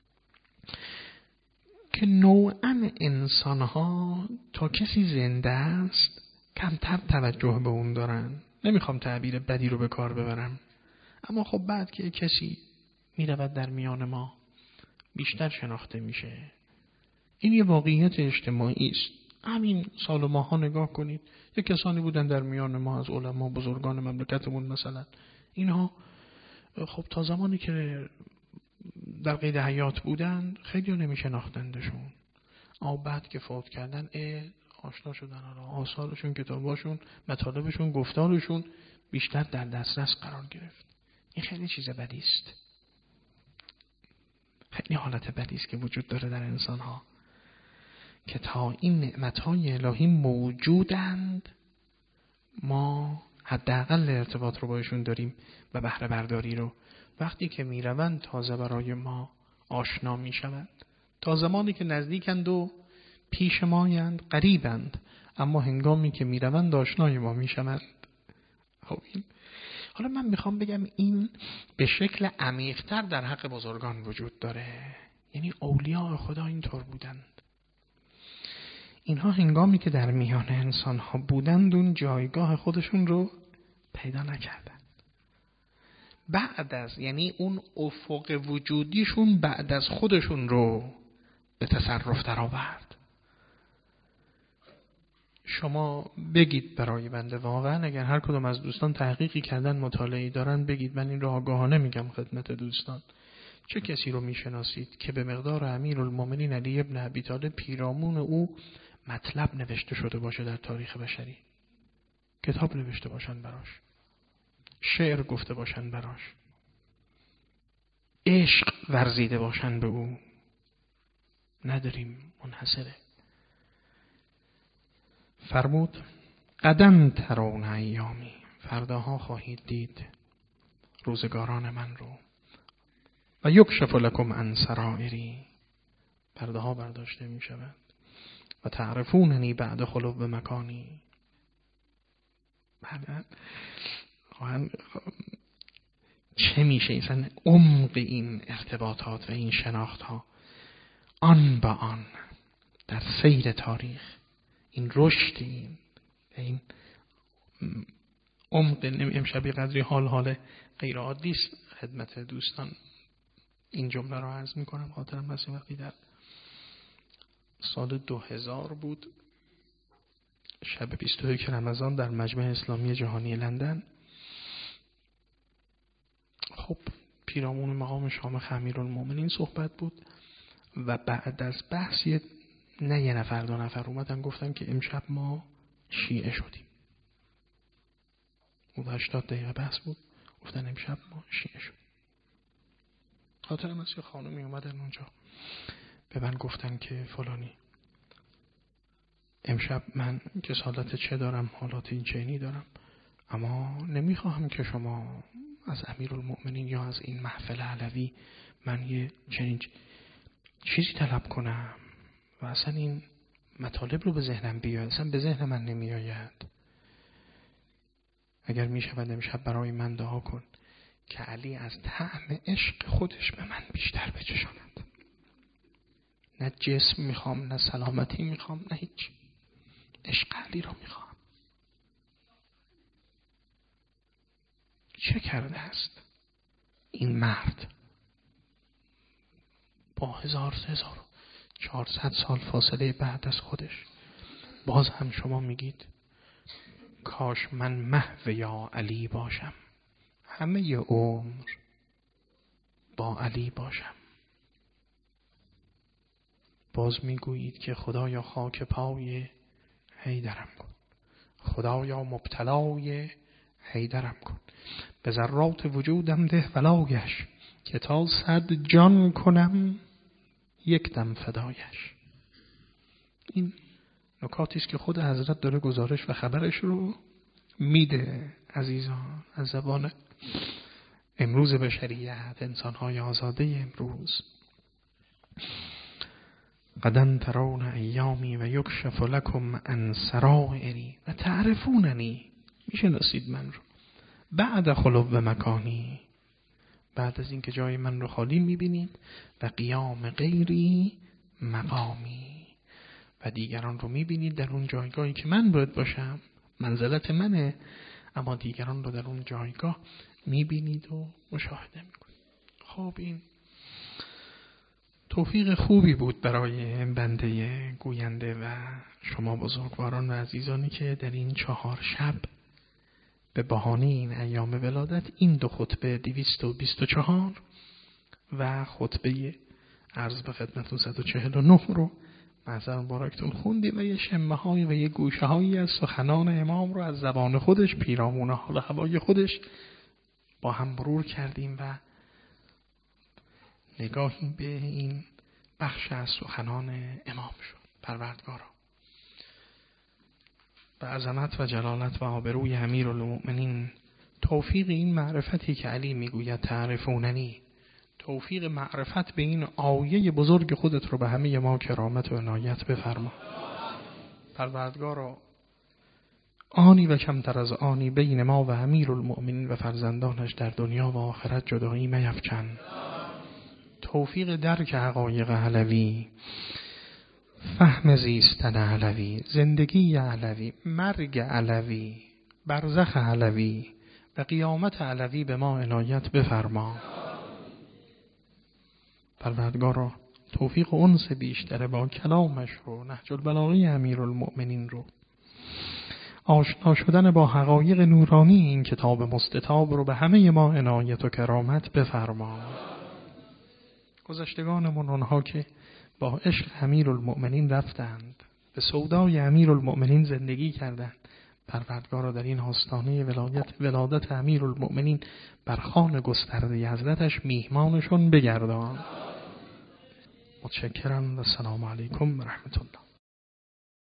که نوعاً انسان‌ها تا کسی زنده است کمتر توجه به اون دارن. نمیخوام تعبیر بدی رو به کار ببرم، اما خب بعد که کسی میرود در میان ما بیشتر شناخته میشه. این یه واقعیت اجتماعی است. همین سال و ماه ها نگاه کنید، یک کسانی بودن در میان ما از علما بزرگان مملکتمون مثلا، اینها خب تا زمانی که در قید حیات بودن خیلی نمیشناختندشون، اما بعد که فوت کردن آشنا شدن، حالا آثارشون، کتاباشون، مطالبشون، گفتارشون بیشتر در دسترس قرار گرفت. این خیلی چیز بدی است، خیلی حالت بدی است که وجود داره در انسان‌ها، که تا این نعمت‌های الهی موجودند ما حداقل ارتباط رو باشون داریم و بهره برداری رو. وقتی که میروند تازه برای ما آشنا میشوند. تا زمانی که نزدیکند و پیش مایند قریبند، اما هنگامی که میروند آشنای ما میشوند. خب این حالا من میخوام بگم این به شکل عمیق‌تر در حق بزرگان وجود داره. یعنی اولیاء خدا اینطور بودند. اینها هنگامی که در میان انسان ها بودند اون جایگاه خودشون رو پیدا نکردند. بعد از یعنی اون افق وجودیشون بعد از خودشون رو به تصرف در آورد. شما بگید برای بنده، واقعا اگر هر کدوم از دوستان تحقیقی کردن، مطالعه‌ای دارن، بگید، من این رو آگاهانه میگم خدمت دوستان، چه کسی رو میشناسید که به مقدار امیرالمومنین علی ابن ابی طالب پیرامون او مطلب نوشته شده باشه در تاریخ بشری، کتاب نوشته باشن براش، شعر گفته باشن براش، عشق ورزیده باشن به او؟ نداریم، منحصره. فرمود قدم ترون ایامی، فرداها خواهید دید روزگاران من رو، و یکشف لکم عن سرائری، پرده‌ها برداشته می شود، و تعرفوننی بعد خلو به مکانی. بعد چه میشه اصلا عمق این ارتباطات و این شناخت ها آن با آن در سیر تاریخ، این رشد، این این عمق. امشبی قدری حال حال غیر عادی است خدمت دوستان این جمله را عرض می کنم. خاطرم بس وقتی در سال دو هزار بود، شب بیست و یک رمضان در مجمع اسلامی جهانی لندن، خب پیرامون مقام شامخ امیرالمومنین صحبت بود و بعد از بحث نه یه نفر دو نفر اومدن گفتن که امشب ما شیعه شدیم. اون هشتاد دقیقه بحث بود، گفتن امشب ما شیعه شدیم. خاطرم از یه خانومی اومدن اونجا به من گفتن که فلانی امشب من کسالت چه دارم، حالات این چینی دارم، اما نمیخواهم که شما از امیرالمؤمنین یا از این محفل علوی من یه چنین چیزی طلب کنم و اصلا این مطالب رو به ذهنم بیاد، اصلا به ذهن من نمی آید. اگر می شود امشب برای من دعا کن که علی از طعم عشق خودش به من بیشتر بچشاند. نه جسم میخوام، نه سلامتی میخوام، نه هیچ، عشق علی رو میخوام. چه کرده است این مرد با هزار هزار چهارصد سال فاصله بعد از خودش؟ باز هم شما میگید کاش من محو یا علی باشم. همه عمر با علی باشم. باز میگویید که خدایا خاک پای حیدرم کن، خدایا مبتلای حیدرم کن، به ذرات وجودم ده ولایش، که تا صد جان کنم یک دم فدایش. این نکاتی است که خود حضرت داره گزارش و خبرش رو میده عزیزان از زبان امروز بشریت، انسان‌های آزاده امروز. قدن ترون ایامی و یکشف لکم عن سرائری و تعرفوننی، میشناسید من رو بعد خلو و مکانی، بعد از اینکه جای من رو خالی میبینید، و قیام غیری مقامی، و دیگران رو میبینید در اون جایگاهی که من باید باشم، منزلت منه، اما دیگران رو در اون جایگاه میبینید و مشاهده میکنید. خب این توفیق خوبی بود برای بنده گوینده و شما بزرگواران و عزیزانی که در این چهار شب به بهانه این ایام ولادت این دو خطبه دویست و بیست و چهار و خطبه عرض به خدمتتون صد و چهل و نه رو محضر مبارکتون خوندیم و یه شمه های و یه گوشه هایی از سخنان امام رو از زبان خودش، پیرامون حال هوای خودش با هم مرور کردیم و نگاهی به این بخش از سخنان امام شد. پروردگارا به عظمت و جلالت و آبروی امیرالمؤمنین توفیق این معرفتی که علی میگوید تعرفوننی، توفیق معرفت به این آیه بزرگ خودت رو به همه ما کرامت و عنایت بفرما. پروردگارا آنی و کمتر از آنی بین ما و امیرالمؤمنین و فرزندانش در دنیا و آخرت جدایی میفکن. توفیق درک حقایق علوی، فهم زیستن علوی، زندگی علوی، مرگ علوی، برزخ علوی و قیامت علوی به ما عنایت بفرما. پروردگارا توفیق انس بیشتر با کلامش رو، نهج البلاغه امیرالمؤمنین رو، آشنا شدن با حقایق نورانی این کتاب مستطاب رو به همه ما عنایت و کرامت بفرما. گذشتگانمون اونها که با عشق امیرالمؤمنین رفتند، به سودای امیرالمؤمنین زندگی کردند، پروردگارا در این آستانه ولایت ولادت امیرالمؤمنین بر خوان گسترده حضرتش میهمانشون بگردان. متشکرم و سلام علیکم و رحمت الله.